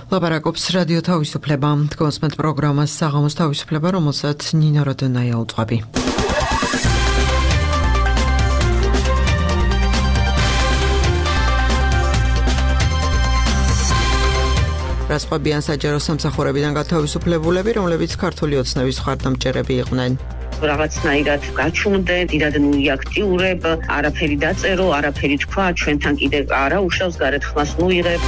ლაპარაკობს რადიო თავისუფლება, კონსმეთ პროგრამას საღამოს თავისუფლება, რომელსაც ნინო როდონაია უძღვები. რასყვებიან საჯარო სამსახურებიდან გათავისუფლებულები, რომლებიც ქართული ოცნების მხარდამჭერები იყვნენ. რაღაცნაირად გაჩუნდნენ, დიდადნული აქტიურებ, არაფერი დაწერო, არაფერი თქვა, ჩვენთან კიდევ არა უშავს გარეთხმას ნუიღებ.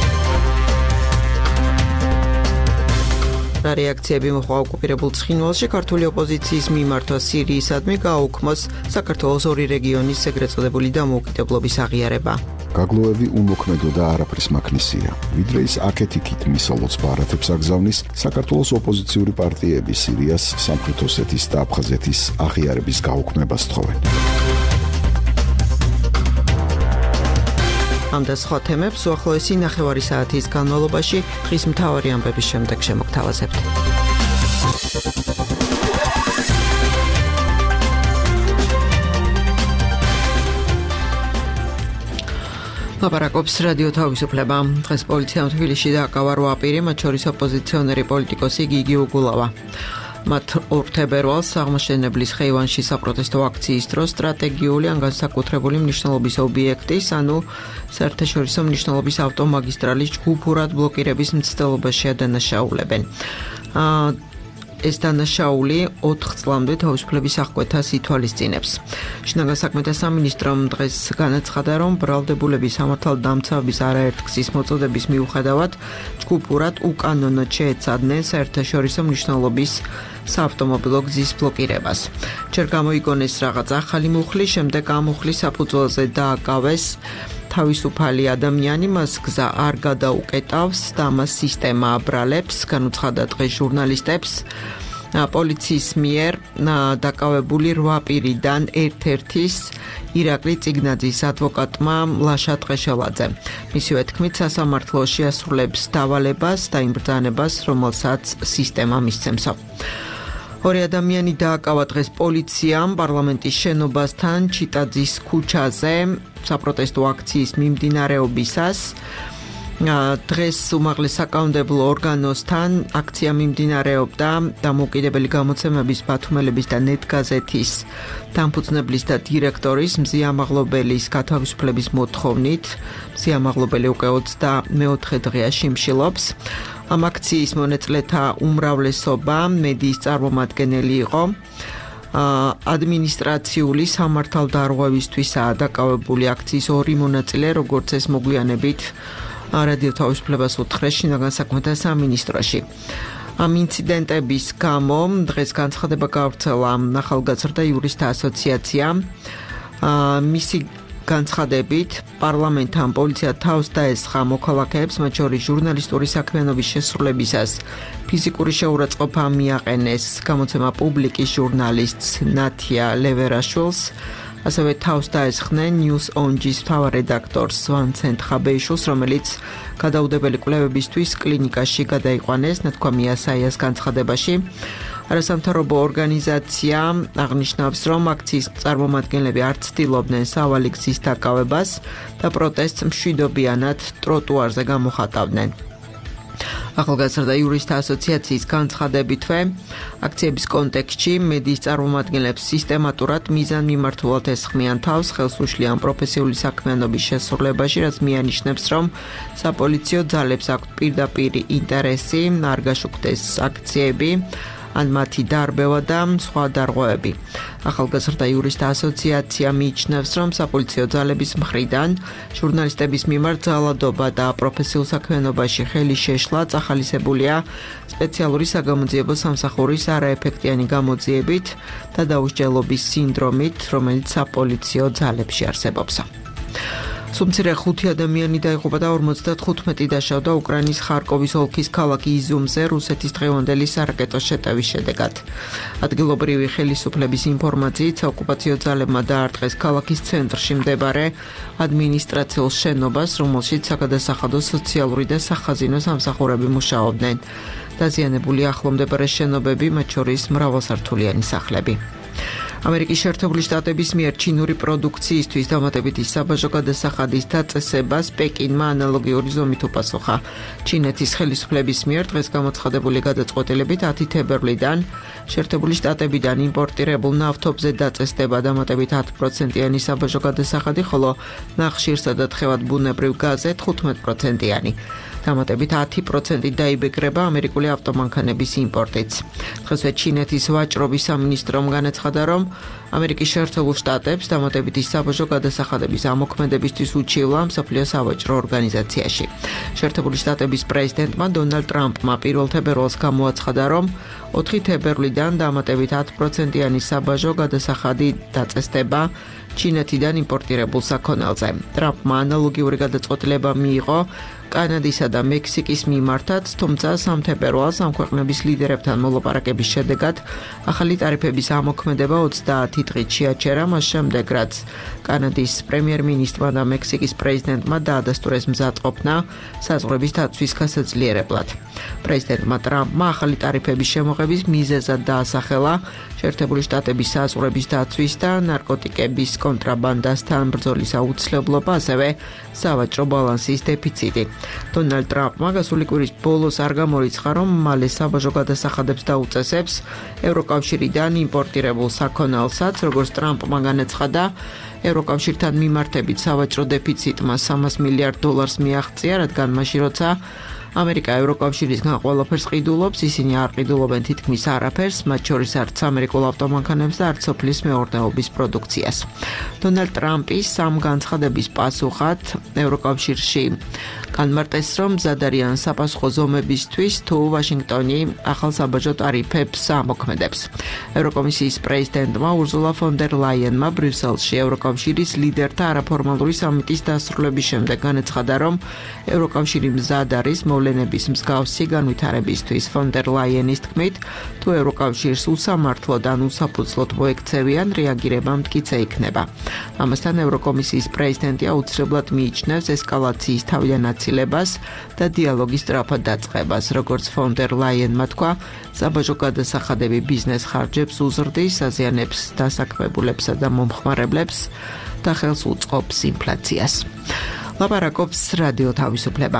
რა რეაქციები მოხდა ოკუპირებულ ცხინვალში ქართული ოპოზიციის მიმართვა სირიისადმი გააუქმოს საქართველოს ორი რეგიონის ეგრეთ წოდებული დამოუკიდებლობის აღიარება. გაგლოევი უმოქმედო და არაფრის მაქნისია. ვიდრე ის აქეთ-იქით მისოლოც ბარათებს აგზავნის, საქართველოს ოპოზიციური პარტიები სირიას, სამხრეთ ოსეთის და აფხაზეთის აღიარების გაუქმებას თხოვენ. ამ და სხვა თემებს უახლოესი ნახევარი საათის განმავლობაში დღის მთავარი ამბების შემდეგ შემოგთავაზებთ. ლაპარაკობს რადიო თავისუფლება. დღეს პოლიციამ თბილისში დააკავა 8 პირი, მათ შორის ოპოზიციონერი პოლიტიკოსი გიგი უგულავა. მათ 2 თებერვალს აღმაშენებლის ხეივანში საპროტესტო აქციის დროს სტრატეგიული ან განსაკუთრებული მნიშვნელობის ობიექტის, ანუ საერთაშორისო მნიშვნელობის ავტომაგისტრალის ჯგუფურად ბლოკირების მცდელობაში ადანაშაულებენ. ეს დანაშაული 4 წლამდე თავისუფლების აღკვეთას ითვალისწინებს. შინაგან საქმეთა სამინისტრომ დღეს განაცხადა, რომ ბრალდებულების სამართალდამცავების არაერთგზის მოწოდების მიუხედავად ჯგუფურად უკანონოდ შეეცადნენ საერთაშორისო მნიშვნელობის საავტომობილო გზის ბლოკირებას. ჯერ გამოიგონეს რაღაც ახალი მუხლი, შემდეგ ამ მუხლის საფუძველზე დააკავეს თავისუფალი ადამიანი, მას გზა არ გადაუკეტავს და მას სისტემა აბრალებს, განუცხადა დღეს ჟურნალისტებს. პოლიციის მიერ დაკავებული 8 პირიდან ერთ-ერთის ირაკლი წიგნაძის ადვოკატმა ლაშა ტყეშელაძე. მისივე თქმით, სასამართლო შეასრულებს დავალებას და იმ ბრძანებას, რომელსაც სისტემა მისცემსო. 2 ადამიანი დააკავა დღეს პოლიციამ პარლამენტის შენობასთან ჩიტაძის ქუჩაზე საპროტესტო აქციის მიმდინარეობისას. დღეს უმაღლეს საკანონმდებლო ორგანოსთან აქცია მიმდინარეობდა დამოუკიდებელი გამოცემების ბათუმელების და ნეტ გაზეთის დამფუძნებლის და დირექტორის მზია მაღლობელის გათავისუფლების მოთხოვნით. მზია მაღლობელი უკვე 24 დღეა შიმშილობს. ამ აქციის მონაწილეთა უმრავლესობა მედიის წარმომადგენელი იყო. ადმინისტრაციული სამართალდარღვევისთვისაა დაკავებული აქციის 2 მონაწილე, როგორც ეს მოგვიანებით რადიო თავისუფლებას უთხრეს შინაგან საქმეთა სამინისტროში. ამ ინციდენტების გამო დღეს განცხადება გავრცელა ახალგაზრდა იურისტთა ასოციაციამ. მისი განცხადებით პარლამენტთან პოლიცია თავს დაესხა მოქალაქეებს, მათ შორის ჟურნალისტური საქმიანობის შესრულებისას ფიზიკური შეურაცხყოფა მიაყენეს გამოცემა პუბლიკის ჟურნალისტს ნათია ლევერაშვილს, ასევე თავს დაესხნენ News On-ის მთავარ რედაქტორს ვანცენტ ხაბეიშვილს, რომელიც გადაუდებელი კვლევებისთვის კლინიკაში გადაიყვანეს, ნათქვამია საიას განცხადებაში. არასამთავრობო ორგანიზაცია აღნიშნავს, რომ აქციის წარმომადგენლები არ ცდილობდნენ სავალი გზის დაკავებას და პროტესტს მშვიდობიანად ტროტუარზე გამოხატავდნენ. ახალგაზრდა იურისტთა ასოციაციის განცხადებითვე აქციების კონტექსტში მედიის წარმომადგენლებს სისტემატურად მიზანმიმართულად ესხმიან თავს ხელს უშლიან პროფესიული საქმიანობის შესრულებაში, რაც მიანიშნებს, რომ საპოლიციო ძალებს აქვთ პირდაპირი ინტერესი არ გაშუქდეს აქციები ან მათი დარბევა და სხვა დარღვევები. ახალგაზრდა იურისტთა ასოციაცია მიიჩნევს, რომ საპოლიციო ძალების მხრიდან ჟურნალისტების მიმართ ძალადობა და პროფესიულ საქმიანობაში ხელის შეშლა წახალისებულია სპეციალური საგამოძიებო სამსახურის არაეფექტიანი გამოძიებით და დაუსჯელობის სინდრომით, რომელიც საპოლიციო ძალებში არსებობს. სუმცირე 5 ადამიანი დაიღუპა და 55 დაშავდა უკრაინის ხარკოვის ოლქის ქალაქ იზიუმზე რუსეთის დღევანდელი სარაკეტო შეტევის შედეგად. ადგილობრივი ხელისუფლების ინფორმაციით საოკუპაციო ძალებმა დაარტყეს ქალაქის ცენტრში მდებარე ადმინისტრაციულ შენობას, რომელშიც საგადასახადო სოციალური და სახაზინო სამსახურები მუშაობდნენ. დაზიანებული ახლომდებარე შენობები, მათ შორის მრავალსართულიანი სახლები. ამერიკის შეერთებული შტატების მიერ ჩინური პროდუქციისთვის დამატებითი საბაჟო გადასახადის დაწესებას პეკინმა ანალოგიური ზომით უპასუხა. ჩინეთის ხელისუფლების მიერ დღეს გამოცხადებული გადაწყვეტილებით 10 თებერვლიდან შეერთებული შტატებიდან იმპორტირებულ ნავთობზე დაწესდება დამატებით 10%-იანი საბაჟო გადასახადი, ხოლო ნახშირსა და თხევად ბუნებრივ გაზზე 15%-იანი. დამატებით 10% დაიბეგრება ამერიკული ავტომანქანების იმპორტიც. დღესვე ჩინეთის ვაჭრობის სამინისტრომ განაცხადა, რომ ამერიკის შეერთებულ შტატებს დამატებითი საბაჟო გადასახადების ამოქმედებისთვის უჩივლა მსოფლიო სავაჭრო ორგანიზაციაში. შეერთებული შტატების პრეზიდენტმა დონალდ ტრამპმა 1 თებერვალს გამოაცხადა, რომ 4 თებერვლიდან დამატებით 10%-იანი საბაჟო გადასახადი დაწესდება ჩინეთიდან იმპორტირებულ საქონელზე. ტრამპმა ანალოგიური გადაწყვეტილება მიიღო კანადისა და მექსიკის მიმართაც, თუმცა 3 თებერვალს ამ ქვეყნების ლიდერებთან მოლაპარაკების შედეგად ახალი ტარიფების ამოქმედება 30 დღით შეაჩერა, მას შემდეგ რაც კანადის პრემიერ-მინისტრმა და მექსიკის პრეზიდენტმა დაადასტურეს მზადყოფნა საზღვრების დაცვის გასაძლიერებლად. პრეზიდენტმა ტრამპმა ახალი ტარიფების შემოღების მიზეზად დაასახელა შეერთებული შტატების საზღვრების დაცვის და ნარკოტიკების კონტრაბანდასთან ბრძოლის აუცილებლობა, ასევე სავაჭრო ბალანსის დეფიციტი. დონალდ ტრამპმა გასული კვირის ბოლოს არ გამორიცხა, რომ მალე საბაჟო გადასახადებს დაუწესებს ევროკავშირიდან იმპორტირებულ საქონელსაც, როგორც ტრამპმა განაცხადა, ევროკავშირთან მიმართებით სავაჭრო დეფიციტმა $300 მილიარდ მიაღწია, რადგან მაშინ როცა ამერიკა ევროკავშირისგან ყველაფერს ყიდულობს, ისინი არ ყიდულობენ თითქმის არაფერს, მათ შორის არც ამერიკულ ავტომანქანებს და არც სოფლის მეურნეობის პროდუქციას. დონალდ ტრამპის ამ განცხადების პასუხად ევროკავშირში განმარტეს, რომ მზად არიან საპასუხო ზომებისთვის, თუ ვაშინგტონი ახალ საბაჟო ტარიფებს ამოქმედებს. ევროკომისიის პრეზიდენტმა ურზულა ფონ დერ ლაიენმა ბრიუსელში ევროკავშირის ლიდერთა არაფორმალური სამიტის დასრულების შემდეგ განაცხადა, რომ ევროკავშირი მზად არის მოვლენების მსგავსი განვითარებისთვის. ფონ დერ ლაიენის თქმით, თუ ევროკავშირს უსამართლოდ ან უსაფუძვლოდ მოექცევიან, რეაგირება მტკიცე იქნება. ამასთან ევროკომისიის პრეზიდენტი აუცილებლად მიიჩნევს ესკალაციის თავიდან აცილებას და დიალოგის სწრაფად დაწყებას. როგორც ფონ დერ ლაიენმა თქვა, საბაჟო გადასახადები ბიზნეს ხარჯებს უზრდის, აზიანებს დასაქმებულებსა და მომხმარებლებს და ხელს უწყობს ინფლაციას. ლაპარაკობს რადიო თავისუფლება.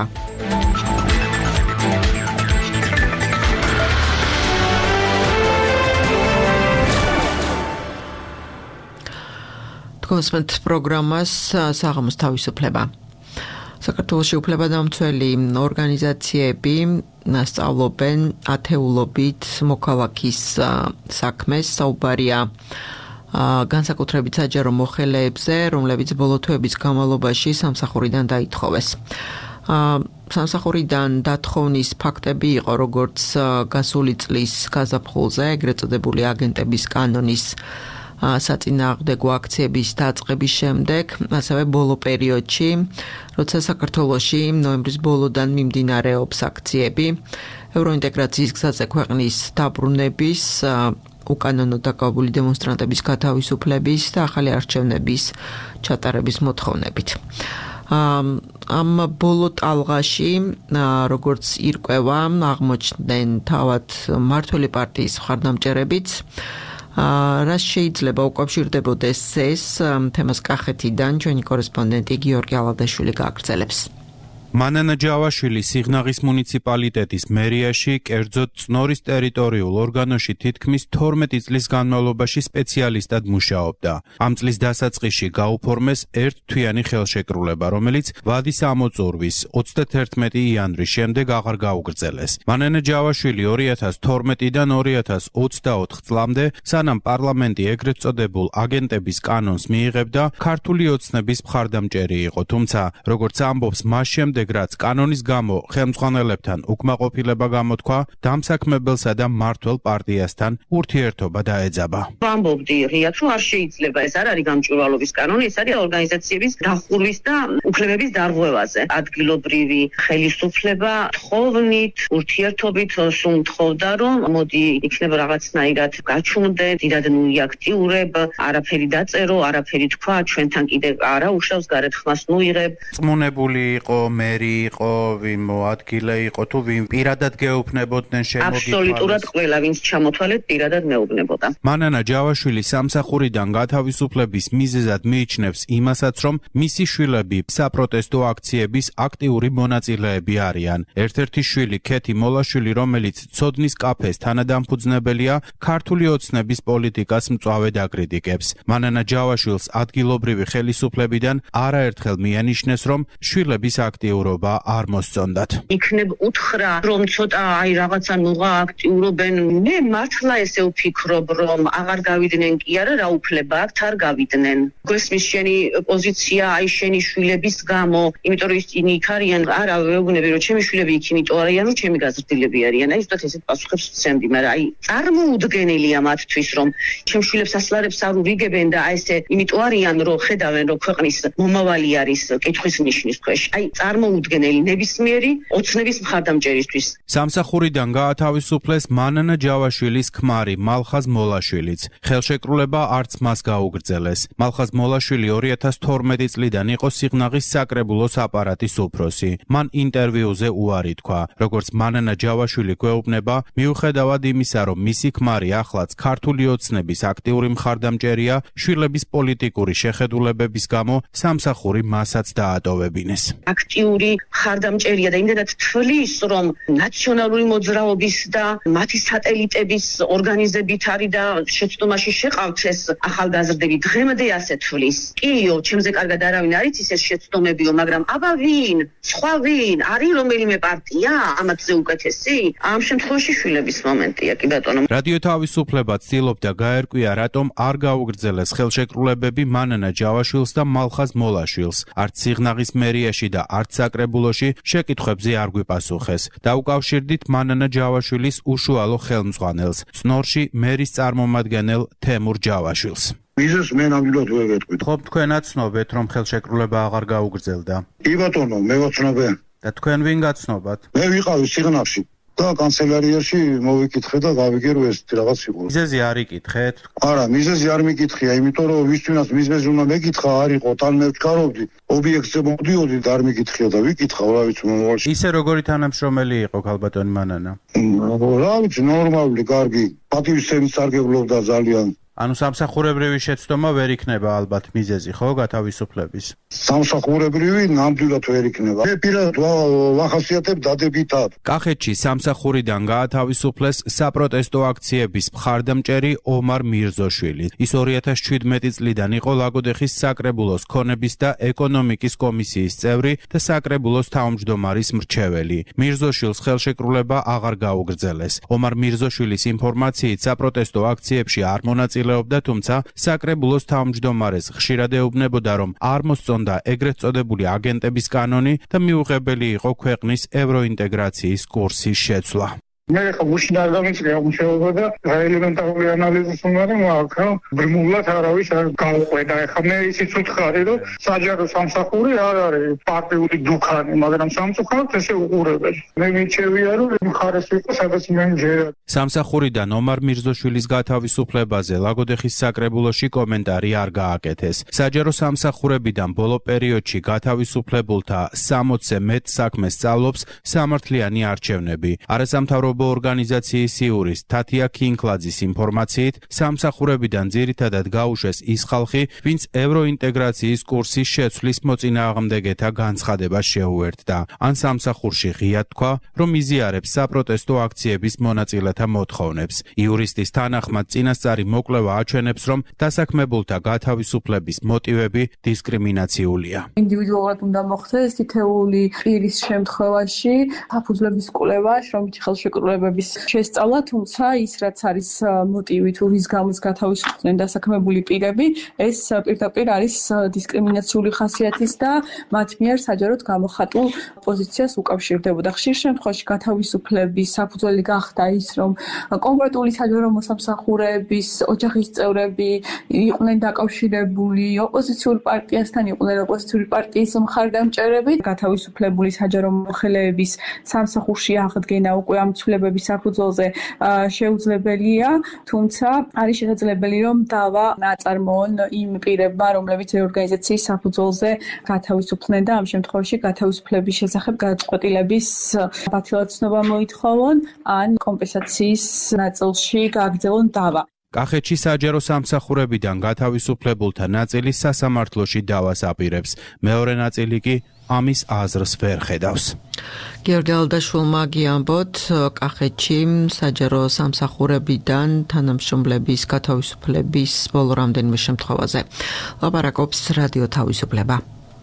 თქვენს პროგრამას საღამოს თავისუფლება. საქართველოში უფლებადამცველი ორგანიზაციები სწავლობენ ათეულობით მოქალაქის საქმეს, საუბარია განსაკუთრებით საჯარო მოხელეებზე, რომლებიც ბოლო თვეების განმავლობაში სამსახურიდან დაითხოვეს. სამსახურიდან დათხოვნის ფაქტები იყო როგორც გასული წლის გაზაფხულზე, ეგრეთ წოდებული აგენტების კანონის საწინააღმდეგო აქციების დაწყების შემდეგ, ასევე ბოლო პერიოდში, როცა საქართველოში ნოემბრის ბოლოდან მიმდინარეობს აქციები, ევროინტეგრაციის გზაზე ქვეყნის დაბრუნების, უკანონო დაკავებული დემონსტრანტების გათავისუფლების და ახალი არჩევნების ჩატარების მოთხოვნებით. ამ ბოლო ტალღაში, როგორც ირკვევა, აღმოჩნდნენ თავად მმართველი პარტიის მხარდამჭერებიც, რაც შეიძლება უკავშირდებოდეს ეს თემას კახეთიდან ჩვენი კორესპონდენტი გიორგი ალადაშვილი გააგრძელებს. მანანა ჯავაშვილი სიღნაღის მუნიციპალიტეტის მერიაში, კერძოდ წნორის ტერიტორიულ ორგანოში თითქმის 12 წლის განმავლობაში სპეციალისტად მუშაობდა. ამ წლის დასაწყისში გაუფორმეს ერთთვიანი ხელშეკრულება, რომელიც ვადის ამოწურვის 31 იანვრის შემდეგ აღარ გაუგრძელეს. მანანა ჯავაშვილი 2012-დან 2024 წლამდე, სანამ პარლამენტი ეგრეთ წოდებულ აგენტების კანონს მიიღებდა, ქართული ოცნების მხარდამჭერი იყო, თუმცა, როგორც ამბობს მას შემდეგ რაც კანონის გამო ხელმძღვანელებთან უკმაყოფილება გამოთქვა, დამსაქმებელსა და მმართველ პარტიასთან ურთიერთობა დაეძაბა. ვამბობდი ღიად, რომ არ შეიძლება, ეს არ არის გამჭვირვალობის კანონი, ეს არის ორგანიზაციების დახურვის და უფლებების დარღვევაზე. ადგილობრივი ხელისუფლება თხოვნით, ურთიერთობით სულ თხოვდა, რომ მოდი იქნება რაღაცნაირად გაჩვენდე, დიდად ნუიაქტიურებ, არაფერი დაწერო, არაფერი თქვა, ჩვენთან კიდე არა უშავს გარეთ ხმას ნუიღებ. წმუნებული იყო მერი იყო, ვინ მოადგილე იყო, თუ ვინ პირადად გეუბნებოდნენ შემოგითვალეს? აბსოლუტურად ყველა, ვინც ჩამოთვალეთ, პირადად მეუბნებოდა. მანანა ჯავაშვილი სამსახურიდან გათავისუფლების მიზეზად მიიჩნევს იმასაც, რომ მისი შვილები საპროტესტო აქციების აქტიური მონაწილეები არიან. ერთ-ერთი შვილი, ქეთი მოლაშვილი, რომელიც ცოდნის კაფეს თანადამფუძნებელია, ქართული ოცნების პოლიტიკას მწვავედ აკრიტიკებს. მანანა ჯავაშვილს ადგილობრივი ხელისუფლებიდან არაერთხელ მიანიშნეს, რომ შვილების აქტიურობა არ მოსწონდათ. იქნებ უთხრა, რომ ცოტა რაღაცა ნუღა აქტიურობენ. მე მართლა ესე ვფიქრობ, რომ აღარ გავიდნენ კი არა, რა უფლება აქვთ არ გავიდნენ. გვესმის შენი პოზიცია, აი შენი შვილების გამო, იმიტომ რომ ისინი იქ არიან, არა ვეუბნები, რომ ჩემი შვილები იქ იმიტომ არიან, რომ ჩემი გაზრდილები არიან. აი ზუსტად ესეთ პასუხებს ვცემდი, მაგრამ აი წარმოუდგენელია მათთვის, რომ ჩემ შვილებს ასლარებს არ ურიგებენ და აი ესე იმიტომ არიან, რომ ხედავენ, რომ ქვეყნის მომავალი არის კითხვის ნიშნის ქვეშ. აი წარმოუდგენელი ნებისმიერი ოცნების მხარდამჭერისთვის. სამსახურიდან გაათავისუფლეს მანანა ჯავაშვილის ქმარი მალხაზ მოლაშვილიც. ხელშეკრულება არც მას გაუგრძელეს. მალხაზ მოლაშვილი 2012 წლიდან იყო სიღნაღის საკრებულოს აპარატის უფროსი. მან ინტერვიუზე უარი თქვა. როგორც მანანა ჯავაშვილი გვეუბნება, მიუხედავად იმისა, რომ მისი ქმარი ახლაც ქართული ოცნების აქტიური მხარდამჭერია, შვილების პოლიტიკური შეხედულებების გამო სამსახური მასაც დაატოვებინეს. აქტიური მხარდამჭერია და იმდენად თვლის, რომ ნაციონალური მოძრაობის და მათი სატელიტების ორგანიზებით არის და შეცდომაში შეყავთ ეს ახალგაზრდები. დღემდე ასე თვლის. კიო, ჩემზე კარგად არავინ არ იცის ეს შეცდომებიო, მაგრამ აბა ვინ? სხვა ვინ? არის რომელიმე პარტია ამათზე უკეთესი? ამ შემთხვევაში შვილების მომენტია, კი ბატონო. რადიო თავისუფლება ცდილობდა გაერკვია, რატომ არ გაუგრძელეს ხელშეკრულებები მანანა ჯავაშვილს და მალხაზ მოლაშვილს. არც სიღნაღის მერიაში და არც საკრებულოში შეკითხვებზე არ გვიპასუხეს. დაუკავშირდით მანანა ჯავაშვილის უშუალო ხელმძღვანელს, წნორში მერის წარმომადგენელ თემურ ჯავაშვილს. მიზეს მე ნამდვილად ვერ ვეტყვით. ხო, თქვენაც ცნობეთ, რომ ხელშეკრულება აღარ გაუგრძელდა. კი ბატონო, მე ვაცნობე. და თქვენ ვინ გაცნობათ? მე ვიყავი სიღნაღში და კანცელარიაში მოვიკითხე და გავიგე, რომ ეს რაღაც იყო. მიზეზი არ იკითხეთ? არა, მიზეზი არ მიკითხია, იმიტომ რომ ვისთვინაც მიზეზი უნდა მეკითხა, არ იყო, თან მე ვჩქარობდი, ობიექტზე მოდიოდი და არ მიკითხია და ვიკითხავ, რა ვიცი, მომავალში. ისე როგორი თანამშრომელი იყო ქალბატონი მანანა? რა ვიცი, ნორმალური, კარგი, პატივისცემის სარგებლობდა ძალიან. ანუ სამსახურებრივი შეცდომა ვერ იქნება ალბათ მიზეზი, ხო, გათავისუფლების? სამსახურებრივი ნამდვილად ვერ იქნება. მე პირადად ვახასიათებ დადებითად. კახეთში სამსახურიდან გაათავისუფლეს საპროტესტო აქციების მხარდამჭერი ომარ მირზოშვილი. ის 2017 წლიდან იყო ლაგოდეხის საკრებულოს ქონების და ეკონომიკის კომისიის წევრი და საკრებულოს თავმჯდომარის მრჩეველი. მირზოშვილს ხელშეკრულება აღარ გაუგრძელეს. ომარ მირზოშვილის ინფორმაციით საპროტესტო აქციებში არ მონაწილეობდა, თუმცა საკრებულოს თავმჯდომარეს ხშირად ეუბნებოდა, რომ არ მოსწონდა ეგრეთ წოდებული აგენტების კანონი და მიუღებელი იყო ქვეყნის ევროინტეგრაციის კურსის შეცვლა. მე ხა მუშინ არ გამიწია მუშაობა და ელემენტარული ანალიზის უნდა მაგა ბრმულად არავის არ გავყვედა. ხა მე ისიც ვთხარი, რომ საჯარო სამსახური არ არის პარტიული დუქანი, მაგრამ სამწუხაროდ ესე უყურებენ. მე მიჩევია, რომ მხარეს ვიყო, სადაც მე მჯერა. სამსახურიდან ომარ მირზოშვილის გათავისუფლებაზე ლაგოდეხის საკრებულოში კომენტარი არ გააკეთეს. საჯარო სამსახურებიდან ბოლო პერიოდში გათავისუფლებულთა 60-ზე მეტ საქმეს სწავლობს სამართლიანი არჩევნები. არასამთავრობო ორგანიზაციის სიურის თათია ქინკლაძის ინფორმაციით, სამსახურებიდან ძირითადად გაუშვეს ის ხალხი, ვინც ევროინტეგრაციის კურსის შეცვლის მოწინააღმდეგეთა განცხადებას შეუერთდა. ან სამსახურში ღიად თქვა, რომ იზიარებს საპროტესტო აქციების მონაწილეთა მოთხოვნებს. იურისტის თანახმად წინასწარი მოკვლევა აჩვენებს, რომ დასაქმებულთა გათავისუფლების მოტივები დისკრიმინაციულია. ინდივიდუალურად უნდა მოხდეს თითეული პირის შემთხვევაში საფუძვლების კვლევა, შრომითი ხელშეკრულებების შესწავლა, თუმცა ის რაც არის მოტივი თუ რის გამოც გათავისუფლდნენ დასაქმებული პირები, ეს პირდაპირ არის დისკრიმინაციული ხასიათის და მათ მიერ საჯაროდ გამოხატულ პოზიციას უკავშირდებოდა. ხშირ შემთხვევაში გათავისუფლების საფუძველი გახდა ის, რომ კონკრეტული საჯარო მოსამსახურეების ოჯახის წევრები იყვნენ დაკავშირებული ოპოზიციურ პარტიასთან, იყვნენ ოპოზიციური პარტიის მხარდამჭერები. გათავისუფლებული საჯარო მოხელეების სამსახურში აღდგენა უკვე ამ ცვლილებების საფუძველზე შეუძლებელია, თუმცა არის შესაძლებელი, რომ დავა აწარმოონ იმ პირებმა, რომლებიც ორგანიზაციის საფუძველზე გათავისუფლდნენ და ამ შემთხვევაში გათავისუფლების შესახებ გადაწყვეტილების ბათილად ცნობა მოითხოვონ, ან კომპენსაციის ნაწილში გააგრძელონ დავა. კახეთში საჯარო სამსახურებიდან გათავისუფლებულთა ნაწილი სასამართლოში დავას აპირებს. მეორე ნაწილი კი ამის აზრს ვერ ხედავს. გიორგი ალდაშვილმა გიამბოთ, კახეთში საჯარო სამსახურებიდან თანამშრომლების გათავისუფლების ბოლო რამდენიმე შემთხვევაზე. ლაპარაკობს რადიო თავისუფლება.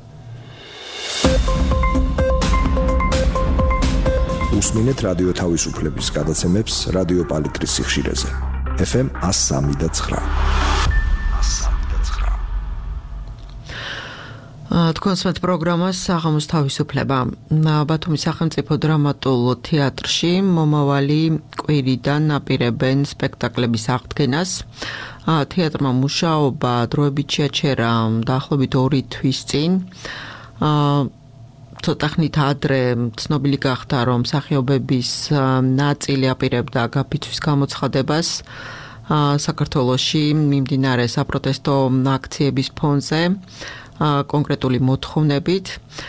უსმინეთ რადიო თავისუფლების გადაცემებს რადიო პალიტრის სიხშირეზე. FM 103.9. თქვენ სმენთ პროგრამას საღამოს თავისუფლება. ბათუმის სახელმწიფო დრამატულ თეატრში მომავალი კვირიდან აპირებენ სპექტაკლების აღდგენას. თეატრმა მუშაობა დროებით შეაჩერა დაახლოებით 2 თვის წინ. ცოტა ხნით ადრე ცნობილი გახდა, რომ მსახიობების ნაწილი აპირებდა გაფიცვის გამოცხადებას საქართველოში მიმდინარე საპროტესტო აქციების ფონზე კონკრეტული მოთხოვნებით.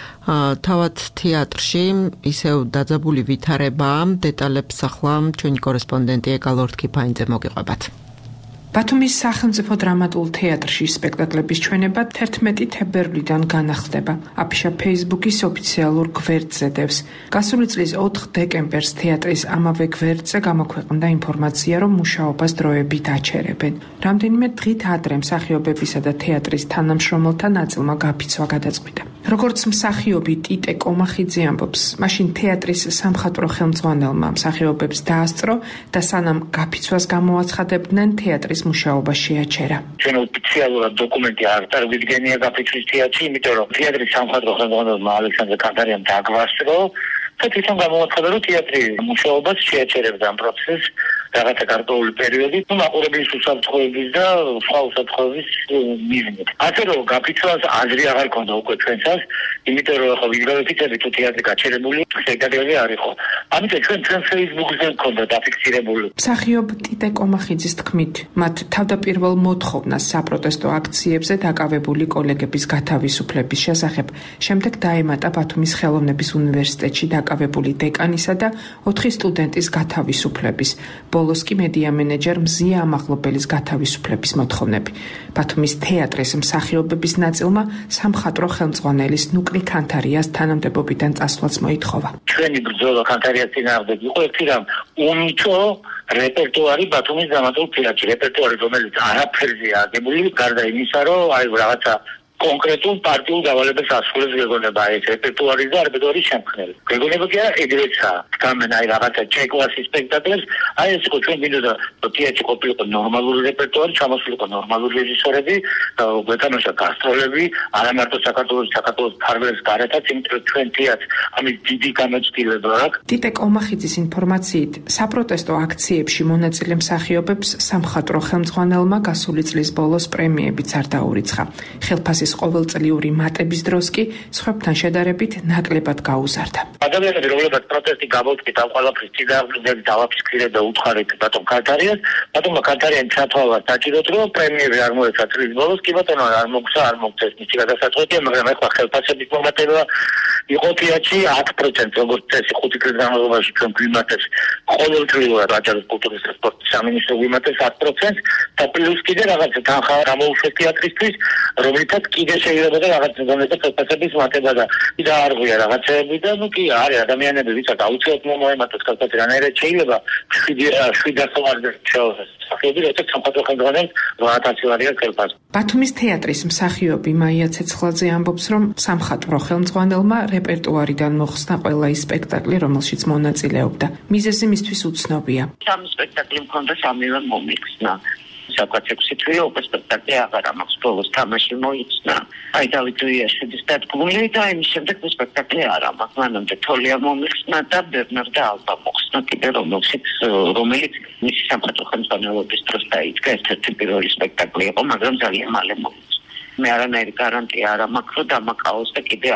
თავად თეატრში ისევ დაძაბული ვითარებაა. დეტალებს ახლა ჩვენი კორესპონდენტი ეკალორთ კიფაინძე მოგიყვებათ. ბათუმის სახელმწიფო დრამატულ თეატრში სპექტაკლების ჩვენება 11 თებერვლიდან განახლდება. აფიშა Facebook-ის ოფიციალურ გვერდზე დევს. გასული წლის 4 დეკემბერს თეატრის ამავე გვერდზე გამოქვეყნდა ინფორმაცია, რომ მუშაობას დროებით აჩერებენ. რამდენიმე დღით ადრე მსახიობებისა და თეატრის თანამშრომელთა ნაწილმა გაფიცვა გადაწყვიტა. როგორც მსახიობი ტიტე კომახიძე ამბობს, მაშინ თეატრის სამხატვრო ხელმძღვანელმა მსახიობებს დაასწრო და სანამ გაფიცვას გამოაცხადებდნენ, თეატრის მუშაობა შეაჩერა. ჩვენ ოფიციალურად დოკუმენტი არ წარგვიდგენია გაფიცვის თეატრში, იმიტომ რომ თეატრის სამხატვრო ხელმძღვანელმა ალექსანდრე კანტარიამ დააგვასწრო და თვითონ გამოაცხადა, რომ თეატრი მუშაობას შეაჩერებდა ამ პროცესს რაღაცა გარკვეული პერიოდით, მაყურებლის უსაფრთხოების და სხვა უსაფრთხოების მიზნით. ასე რომ გაფიცვას აზრი აღარ ქონდა უკვე ჩვენსაც, იმიტომ რომ ხო ვიგროვებითები თუ თეატრი გაჩერებული სექტორები არ იყო. ამიტომ ჩვენ Facebook-ზე ქონდა დაფიქსირებული. მსახიობ ტიტე კომახიძის თქმით, მათ თავდაპირველ მოთხოვნას საპროტესტო აქციებზე დაკავებული კოლეგების გათავისუფლების შესახებ შემდეგ დაემატა ბათუმის ხელოვნების უნივერსიტეტში დაკავებული დეკანისა და 4 სტუდენტის გათავისუფლების. ბოლოს კი მედია მენეჯერ მზია ამაღლობელის გათავისუფლების მოთხოვნები. ბათუმის თეატრის მსახიობების ნაწილმა სამხატვრო ხელმძღვანელის ნუკლი კანტარიას თანამდებობიდან წასვლაც მოითხოვა. ჩვენი ბრძოლა კანტარიას წინააღმდეგ იყო ერთი რამ უნიჭო რეპერტუარი ბათუმის დრამატულ თეატრში, რეპერტუარი რომელიც არაფერზეა აგებული, გარდა იმისა, რომ აი რაღაცა კონკრეტულ პარტიულ დავალებას ასრულებს გეგონება ეს რეპერტუარი და რეპერტუარის შემქმნელი. გეგონება კი არა ეგრეცაა. გამენ აი რაღაცა ჩეკლასის სპექტაკლებს, აი ეს იყო ჩვენ მინდოდა თეატრში ყოფილიყო ნორმალური რეპერტუარი, ჩამოსულიყო ნორმალური რეჟისორები, გვეთამაშა გასტროლები, არა მარტო საქართველოს ფარგლებს გარეთაც, იმიტომ რომ ჩვენ თეატრს ამის დიდი გამოცდილება აქვს. ტიტე კომახიძის ინფორმაციით, საპროტესტო აქციებში მონაწილე მსახიობებს სამხატვრო ხელმძღვანელმა გასული წლის ბოლოს პრემიებიც არ დაურიცხა. ხელფასის ყოველწლიური მატების დროს კი სხვებთან შედარებით ნაკლებად გაუზარდა. ადამიანები, რომლებიც პროტესტი გამოწვით ამ ყველაფრის წინააღმდეგ დავაფიქსირეთ და უთხარით ბატონ კანტარიას, ბატონმა კანტარიამ ჩათვალა საჭიროდ, რომ პრემიები არ მოეცა წლის ბოლოს, კი ბატონო არ მოგწეს მისი გადასაწყვეტია, მაგრამ ახლა ხელფასების მომატება იყო თეატრში 10%, როგორც წესი 5 წლის განმავლობაში ჩვენ გვიმატებს ყოველწლიურად აჯანყების კულტურის და სპორტის სამინისტრო გვიმატებს 10% და პლუს კიდე რაღაცა თანხა გამოუშვეს თეატრისთვის, რომლითაც კიდე შეიძლება და რაღაც ზონაზე ხელფასების მატება და არღვია რაღაცები და ნუ კი არის ადამიანები ვისაც აუცილებლად მომოემატოს ხელფასი რანაირად შეიძლება 700 შეავსოს სახეები როცა სამხატვრო ხელმძღვანელს 8000 ლარია ხელფასი. ბათუმის თეატრის მსახიობი მაია ცეცხლაძე ამბობს, რომ სამხატვრო ხელმძღვანელმა რეპერტუარიდან მოხსნა ყველა ის სპექტაკლი, რომელშიც მონაწილეობდა. მიზეზი მისთვის უცნობია. სამი სპექტაკლი მქონდა, სამივე მომიხსნა. საკაც 6 თვე უკვე სპექტაკლი აღარ მაქვს, ბოლოს თამაში მოიწნა. აი დავით იაშვილის დადგმული და იმის შემდეგ სპექტაკლი არ მაქვს. მანამდე თოლია მომიხსნა და ბერნარდა ალბა მოხსნა კიდე რომელიც მისი სამხატვრო ხელმძღვანელობის დროს დაიწყო. ერთ-ერთი პირველი სპექტაკლი იყო, მაგრამ ძალიან მალე მომიწნა. მე არანაირი გარანტია არ მაქვს, რომ დამაკავოს და კიდე არ მოხსნა.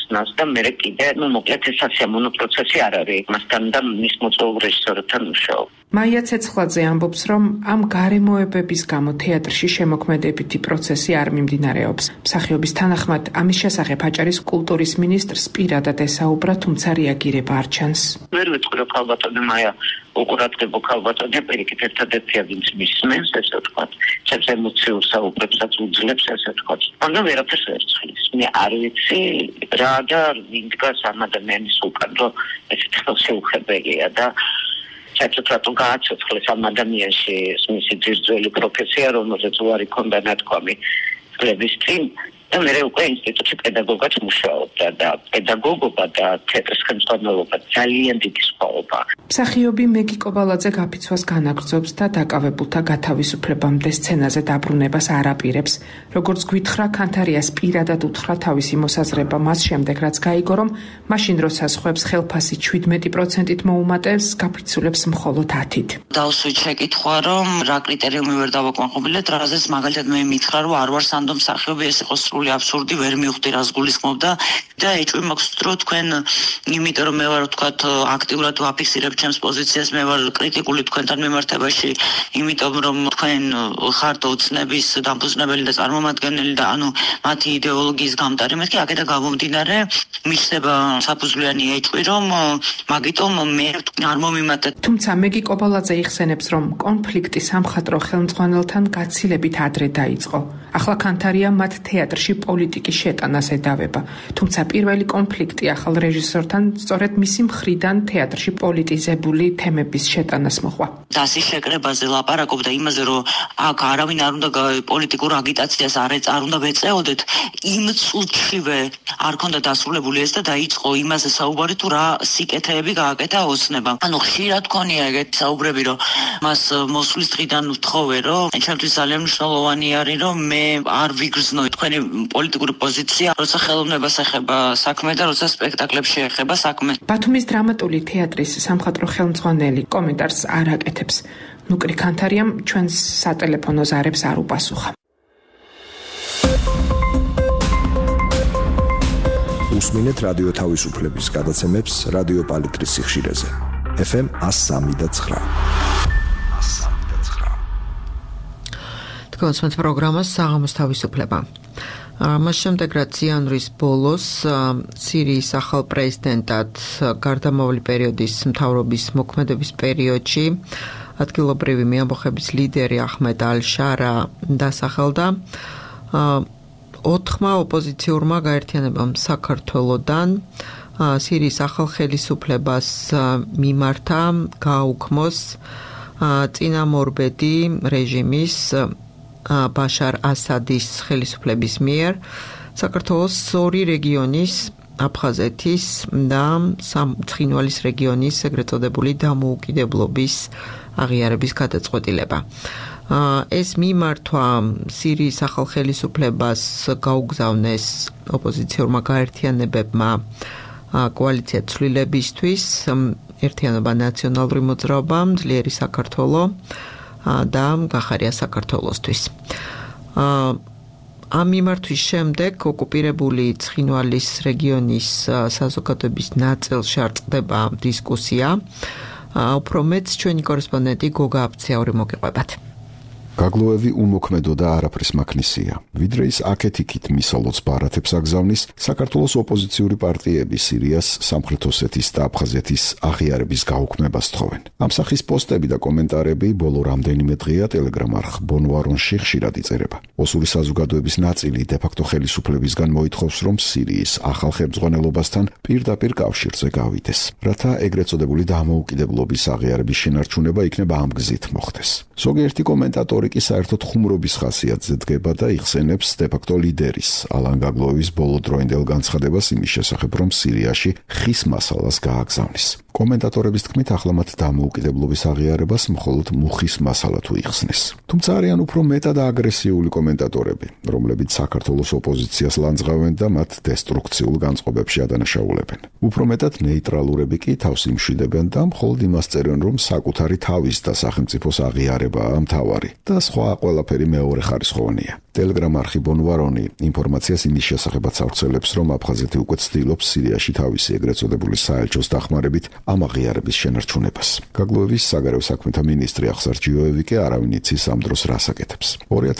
ხსნას და მე კიდე მოკლედ ეს სასიამოვნო პროცესი არ არის მასთან და მის მოწვეულ რეჟისორთან მუშაობ. მაია ცეცხლაძე ამბობს, რომ ამ გარემოებების გამო თეატრში შემოქმედებითი პროცესი არ მიმდინარეობს. მსახიობის თანახმად, ამის შესახებ აჭარის კულტურის მინისტრს პირადად ესაუბრა, თუმცა რეაგირება არ ჩანს. ვერ ვიტყვი, რომ ქალბატონი მაია უყურადღებო ქალბატონია, პირიქით ერთადერთია, ვინც მისმენს, ესე ვთქვათ, ჩემს ემოციურ საუბრებსაც უძლებს, ესე ვთქვათ. მაგრამ ვერაფერს ვერ ცვლის. მე არ ვიცი რა და ვინ დგას ამ ადამიანის უკან, რომ ესეთ ხელშეუხებელია და საერთოდ რატომ გააცოცხლეს ამ ადამიანში მისი ძირძველი პროფესია, რომელზეც უარი ქონდა ნათქვამი წლების წინ და მე უკვე ინსტიტუტში პედაგოგად მუშაობდა და პედაგოგობა და თეატრის ხელმძღვანელობა ძალიან დიდი სხვაობაა. მსახიობი მეგი კობალაძე გაფიცვას განაგრძობს და დაკავებულთა გათავისუფლებამდე სცენაზე დაბრუნებას არ აპირებს. როგორც გვითხრა, ქანთარიას პირადად უთხრა თავისი მოსაზრება მას შემდეგ, რაც გაიგო, რომ მაშინ როცა სხვებს ხელფასი 17%-ით მოუმატებს, გაფიცულებს მხოლოდ 10-ით. დავსვით შეკითხვა, რომ რა კრიტერიუმი ვერ დავაკმაყოფილეთ, რაზეც მაგალითად მე მითხრა, რომ არ ვარ სანდო მსახიობი, ეს იყო სრული აბსურდი, ვერ მივხვდი რას გულისხმობდა და ეჭვი მაქვს, რომ თქვენ იმიტომ რომ მე ვარ ვთქვათ აქტიურად ვაფიქსირებ ჩემს პოზიციას, მე ვარ კრიტიკული თქვენთან მიმართებაში, იმიტომ რომ თქვენ ხართ ოცნების დამფუძნებელი და წარმომადგენელი და ანუ მათი იდეოლოგიის გამტარი, მეთქი აქედა გამომდინარე მიშდება საფუძვლიანი ეჭვი, რომ მაგიტომ მე არ მომიმატეთ. თუმცა მეგი კობალაძე იხსენებს, რომ კონფლიქტი სამხატვრო ხელმძღვანელთან გაცილებით ადრე დაიწყო. ახლა ქანთარია მათ თეატრში პოლიტიკის შეტანას ედავება. თუმცა პირველი კონფლიქტი ახალ რეჟისორთან სწორედ მისი მხრიდან თეატრში პოლიტიზებული თემების შეტანას მოყვა. დასის შეკრებაზე ლაპარაკობდა იმაზე, რომ აქ არავინ არ უნდა პოლიტიკურ აგიტაციას არ უნდა ვეწეოდეთ. იმ წუთშივე არ ქონდა დასრულებული ეს და დაიწყო იმაზე საუბარი, თუ რა სიკეთეები გააკეთა ოცნებამ. ანუ ხშირად ქონია ეგეთი საუბრები, რომ მას მოსვლის დღიდან ვთხოვე, რომ ჩემთვის ძალიან მნიშვნელოვანი არის, რომ მე არ ვიგრძნო თქვენი პოლიტიკური პოზიცია, როცა ხელოვნებას ეხება საქმე და როცა სპექტაკლებში ეხება საქმე. ბათუმის დრამატული თეატრის სამხატვრო ხელმძღვანელი კომენტარს არ აკეთებს. ნუკრი ქანთარიამ ჩვენს სატელეფონო ზარებს არ უპასუხა. უსმინეთ რადიო თავისუფლების გადაცემებს რადიო პალიტრის სიხშირეზე. FM 103.9. კონსმეთ პროგრამას საღამოს თავისუფლება. მას შემდეგ რაც იანვრის ბოლოს სირიის ახალ პრეზიდენტად გარდამავალი პერიოდის მთავრობის მოქმედების პერიოდში ადგილობრივი მეამბოხების ლიდერი აჰმედ ალ-შარა დასახელდა. 4 ოპოზიციურმა გაერთიანებამ საქართველოდან სირიის ახალ ხელისუფლებას მიმართა გააუქმოს წინამორბედი რეჟიმის ბაშარ ასადის ხელისუფლების მიერ საქართველოს 2 რეგიონის აფხაზეთის და ცხინვალის რეგიონის ეგრეთ წოდებული დამოუკიდებლობის აღიარების გადაწყვეტილება. ეს მიმართვა სირიის ახალ ხელისუფლებას გაუგზავნეს ოპოზიციურმა გაერთიანებებმა კოალიცია ცვლილებისთვის, ერთიანობა ნაციონალური მოძრაობა, ძლიერი საქართველო და გახარია საქართველოსთვის. ამ მიმართვის შემდეგ ოკუპირებული ცხინვალის რეგიონის საზოგადოების ნაწილში არ წყდება დისკუსია. უფრო მეც ჩვენი კორესპონდენტი გოგა აფციაური მოგიყვებათ. გაგლოევი უმოქმედო და არაფრის მაქნისია. ვიდრე ის აქეთ-იქით მისალოც ბარათებს აგზავნის, საქართველოს ოპოზიციური პარტიები სირიას, სამხრეთ ოსეთის და აფხაზეთის აღიარების გაუქმებას თხოვენ. ამ სახის პოსტები და კომენტარები ბოლო რამდენიმე დღეა ტელეგრამ არხ ბონვარონში ხშირად იწერება. ოსური საზოგადოების ნაწილი დე-ფაქტო ხელისუფლებისგან მოითხოვს, რომ სირიის ახალ ხელმძღვანელობასთან პირდაპირ კავშირზე გავიდეს, რათა ეგრეთ წოდებული დამოუკიდებლობის აღიარების შენარჩუნება იქნება ამ გზით მოხდეს. ზოგიერთი კომენტატორი კი საერთოდ ხუმრობის ხასიათზე დგება და იხსენებს დე-ფაქტო ლიდერის ალან გაგლოევის ბოლოდროინდელ განცხადებას იმის შესახებ, რომ სირიაში ხის მასალას გააგზავნის. კომენტატორების თქმით, ახლა მათ დამოუკიდებლობის აღიარებას მხოლოდ მუხის მასალა თუ იხსნეს. თუმცა არიან უფრო მეტად აგრესიული კომენტატორები, რომლებიც საქართველოს ოპოზიციას ლანძღავენ და მათ დესტრუქციულ განწყობებში ადანაშაულებენ. უფრო მეტად ნეიტრალურები კი თავს იმშვიდებენ და მხოლოდ იმას წერენ, რომ საკუთარი თავის და სახელმწიფოს აღიარებაა მთავარი და სხვა ყველაფერი მეორე ხარისხოვანია. Telegram არხი Bonvaroni ინფორმაციას იმის შესახებაც ავრცელებს, რომ აფხაზეთი უკვე ცდილობს სირიაში თავისი ეგრეთ წოდებული საელჩოს დახმარებით ამ აღიარების შენარჩუნებას. გაგლოევის საგარეო საქმეთა მინისტრი ახსარჯიოევი კი არავინ იცის ამ დროს რას აკეთებს.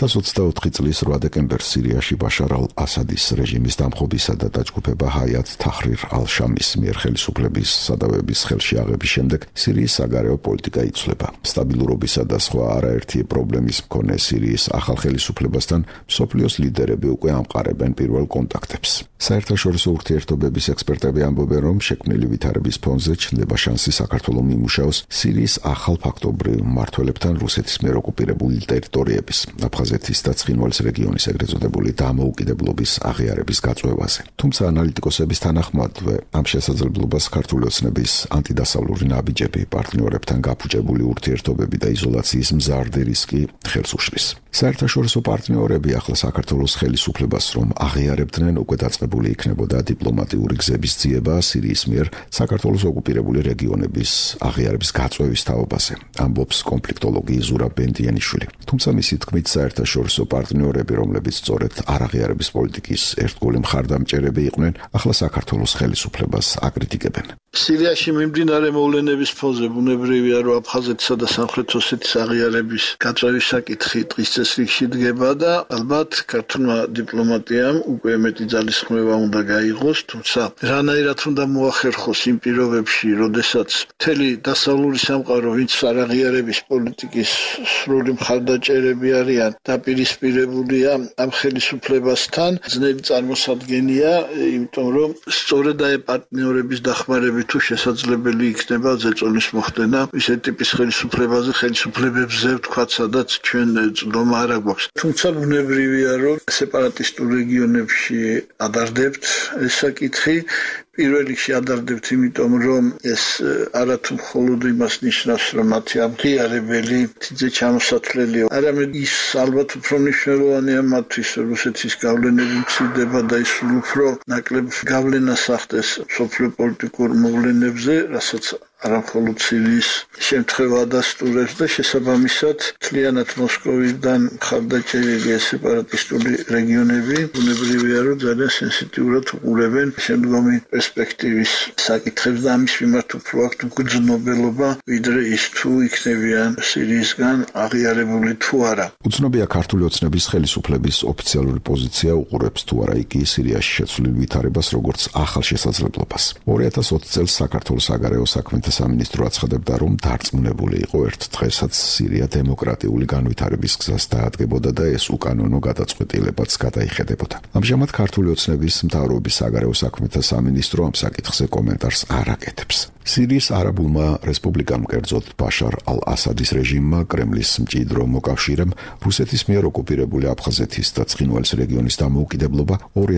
2024 წლის 8 დეკემბერს სირიაში ბაშარ ალ-ასადის რეჟიმის დამხობისა და დაჯგუფება ჰაიათ თაჰრირ ალ-შამის მიერ ხელისუფლების სადავების ხელში აღების შემდეგ სირიის საგარეო პოლიტიკა იცვლება. სტაბილურობისა და სხვა არაერთი პრობლემის მქონე სირიის ახალ ხელისუფლებასთან მსოფლიოს ლიდერები უკვე ამყარებენ პირველ კონტაქტებს. საერთაშორისო ურთიერთობების ექსპერტები ამბობენ, რომ შექმნილი ვითარების ფონზე ჩნდება შანსი საქართველოს მიმუშაოს სირიის ახალ ფაქტობრივ მმართველებთან რუსეთის მიერ ოკუპირებული ტერიტორიების, აფხაზეთის და ცხინვალის რეგიონის ეგრეთ წოდებული დამოუკიდებლობის აღიარების გაწევაზე. თუმცა ანალიტიკოსების თანახმადვე ამ შესაძლებლობას ქართული ოცნების ანტიდასავლური ნაბიჯები, პარტნიორებთან გაფუჭებული ურთიერთობები და იზოლაციის მზარდი რისკი ხელს უშლის. საერთაშორისო პარტნიორები ახლა საქართველოს ხელისუფლებას რომ აღიარებდნენ, უკვე დაწყებული იქნებოდა დიპლომატიური გზების ძიება სირიის მიერ საქართველოს ოკუპირებული რეგიონების აღიარების გაწევის თაობაზე, ამბობს კონფლიქტოლოგი ზურაბ ბენდიანიშვილი. თუმცა მისი თქმით, საერთაშორისო პარტნიორები, რომლებიც სწორედ არაღიარების პოლიტიკის ერთგული მხარდამჭერები იყვნენ, ახლა საქართველოს ხელისუფლებას აკრიტიკებენ. სირიაში მიმდინარე მოვლენების ფონზე ბუნებრივია, რომ აფხაზეთისა და სამხრეთ ოსეთის აღიარების გაწევის საკითხი დღის წესრიგში დგება და ალბათ ქართულმა დიპლომატიამ უკვე მეტი ძალისხმევა უნდა გაიღოს, თუმცა რანაირად უნდა მოახერხოს იმ პირობებში, როდესაც მთელი დასავლური სამყარო, ვინც არაღიარების პოლიტიკის სრული მხარდაჭერები არიან, დაპირისპირებულია ამ ხელისუფლებასთან, ძნელი წარმოსადგენია, იმიტომ რომ სწორედ აი პარტნიორების დახმარებით თუ შესაძლებელი იქნება ზეწოლის მოხდენა ისეთი ტიპის ხელისუფლებაზე, ხელისუფლებებზე ვთქვათ, სადაც ჩვენ წვდომა არ აქვს. თუმცა ბუნებრივია, რომ სეპარატისტულ რეგიონებში ადარდებთ ეს საკითხი. პირველ რიგში ადარდებთ, იმიტომ რომ ეს არათუ მხოლოდ იმას ნიშნავს, რომ მათი აღიარებელი თიძე ჩამოსათვლელია, არამედ ის ალბათ უფრო მნიშვნელოვანია მათთვის, რუსეთის გავლენები მცირდება და ის უფრო ნაკლებ გავლენას ახდენს სოფლიო პოლიტიკურ მოვლენებზე, რასაც არამხოლოდ სირიის შემთხვევა დასტურებს და შესაბამისად მთლიანად მოსკოვიდან მხარდაჭერილი სეპარატისტული რეგიონები ბუნებრივია, რომ ძალიან სენსიტიურად უყურებენ შემდგომი პერსპექტივის საკითხებს და ამის მიმართ უფრო აქვთ მგრძნობელობა, ვიდრე ის თუ იქნებიან სირიისგან აღიარებული თუ არა. უცნობია ქართული ოცნების ხელისუფლების ოფიციალური პოზიცია უყურებს თუ არა იგი სირიაში შეცვლილ ვითარებას როგორც ახალ შესაძლებლობას. 2020 წელს საქართველოს საგარეო საქმეთა სამინისტრო აცხადებდა, რომ დარწმუნებული იყო ერთ დღესაც სირია დემოკრატიული განვითარების გზას დაადგებოდა და ეს უკანონო გადაწყვეტილებაც გადაიხედებოდა. ამჟამად ქართული ოცნების მთავრობის საგარეო საქმეთა სამინისტრო ამ საკითხზე კომენტარს არ აკეთებს. სირიის არაბულმა რესპუბლიკამ, კერძოდ ბაშარ ალ-ასადის რეჟიმმა, კრემლის მჭიდრო მოკავშირემ რუსეთის მიერ ოკუპირებული აფხაზეთის და ცხინვალის რეგიონის დამოუკიდებლობა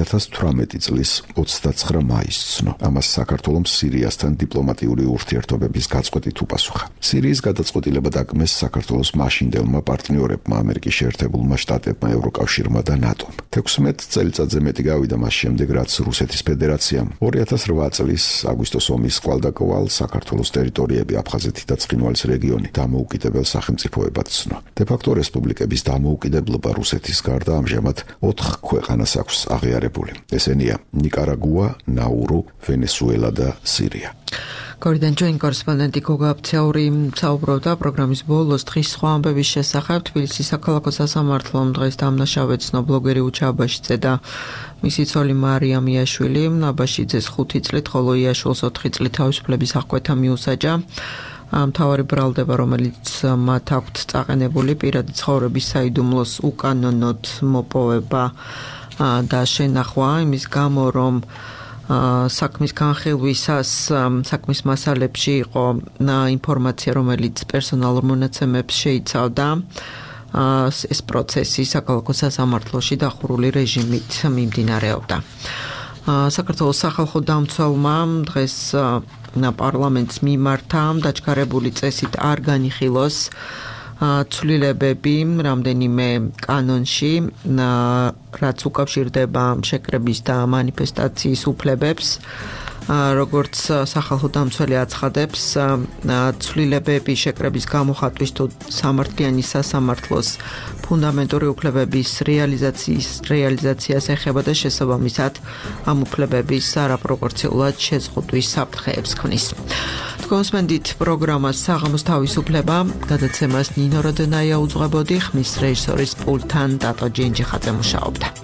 2018 წლის 29 მაისს ცნო. ამას საქართველოს სირიასთან დიპლომატიური ურთიერთობების გაწყვეტით უპასუხა. სირიის გადაწყვეტილება დაკმეს საქართველოს მაშინდელმა პარტნიორებმა, ამერიკის შეერთებულმა შტატებმა, ევროკავშირმა და ნატომ. 16 წელიწადზე მეტი გავიდა მას შემდეგ, რაც რუსეთის ფედერაციამ 2008 წლის აგვისტოს ომის კვალდაკვალ საქართველოს ტერიტორიები, აფხაზეთი და ცხინვალის რეგიონი დამოუკიდებელ სახელმწიფოებად ცნო. დე-ფაქტო რესპუბლიკების დამოუკიდებლობა რუსეთის გარდა ამჟამად 4 ქვეყანას აქვს აღიარებული. ესენია ნიკარაგუა, ნაურუ, ვენესუელა და სირია. გორიდან ჩვენი კორესპონდენტი გოგა აფცაური საუბრობდა პროგრამის ბოლოს დღის სხვა ამბების შესახებ. თბილისის საქალაქო სასამართლომ დღეს დამნაშავე ცნო ბლოგერი უჩა აბაშიძე და მისი ცოლი მარია მიაშვილი. აბაშიძეს 5 წლით, ხოლო იაშვილს 4 წლით თავისუფლების აღკვეთა მიუსაჯა. მთავარი ბრალდება, რომელიც მათ აქვთ წაყენებული პირადი ცხოვრების საიდუმლოს უკანონოდ მოპოვება და შენახვა, იმის გამო, რომ საქმის განხილვისას საქმის მასალებში იყო ინფორმაცია, რომელიც პერსონალურ მონაცემებს შეიცავდა. ეს პროცესი საქალაქო სასამართლოში დახურული რეჟიმით მიმდინარეობდა. საქართველოს სახალხო დამცველმა დღეს პარლამენტს მიმართა დაჩქარებული წესით არ განიხილოს ცვლილებები რამდენიმე კანონში, რაც უკავშირდება შეკრების და მანიფესტაციის უფლებებს. როგორც სახალხო დამცველი აცხადებს, ცვლილებები შეკრების გამოხატვის თუ სამართლიანი სასამართლოს ფუნდამენტური უფლებების რეალიზაციას ეხება და შესაბამისად ამ უფლებების არაპროპორციულად შეზღუდვის საფრთხეებს ქმნის. თქვენსმენდით პროგრამას საღამოს თავისუფლება, გადაცემას ნინო როდენაია უძღვებოდი, ხმის რეჟისორის პულტთან დატო ჯინჯიხაძე მუშაობდა.